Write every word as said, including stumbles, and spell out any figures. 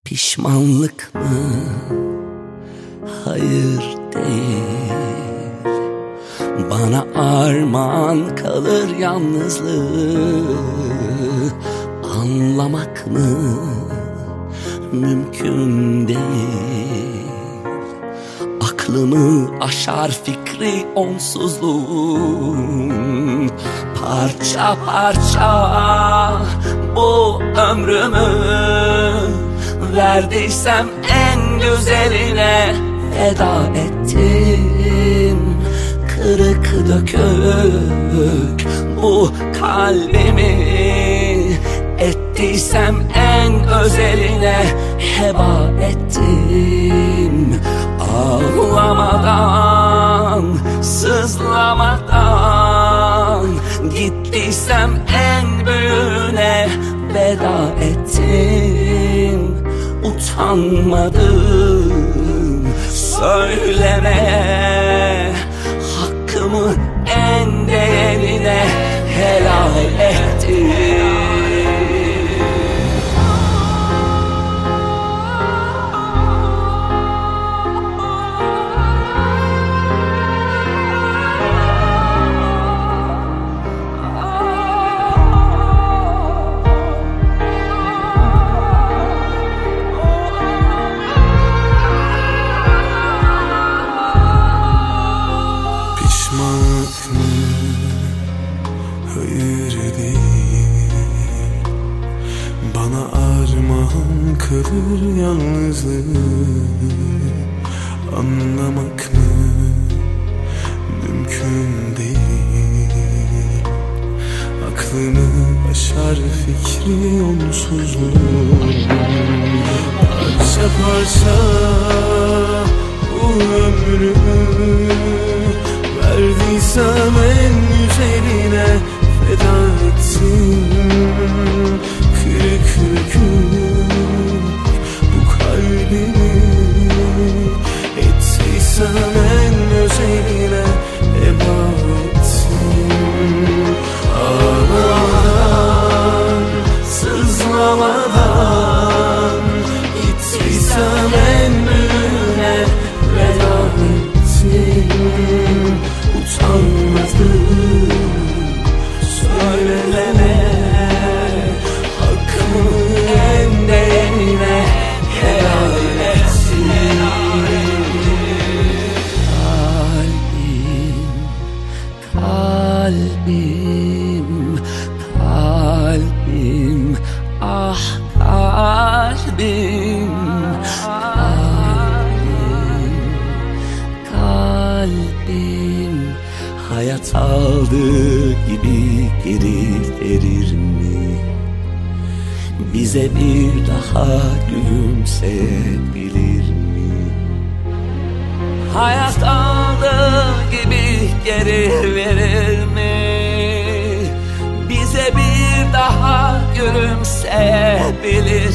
Pişmanlık mı? Hayır değil. Bana armağan kalır yalnızlığı. Anlamak mı? Mümkün değil. Aklımı aşar fikri onsuzluğum. Parça parça bu ömrümü verdiysem en güzeline feda ettim. Kırık dökük bu kalbimi ettiysem en özeline heba ettim. Ağlamadan, sızlamadan gittiysem en büyüğüne veda ettim. Utanmadım söylemeye, hakkımı en değerine helal ettim. Hayır değil. Bana armağan kalır yalnızlığı. Anlamak mı? Mümkün değil. Aklımı aşar fikri onsuzluğu. Parça parça bu ömrümü verdiysem en güzeline feda ettim. Kırık dökük bu kalbimi ettiysem en özeline heba ettim. Ağlamadan, sızlamadan gittiysem en büyüğüne veda ettim. Utanmadım söyleme, hakkımı en değerine helal ettim. Kalbim, kalbim, kalbim, ah kalbim, kalbim, kalbim. Hayat aldığı gibi geri verir mi? Bize bir daha gülümseyebilir mi? Hayat aldığı gibi geri verir mi? Bize bir daha gülümseyebilir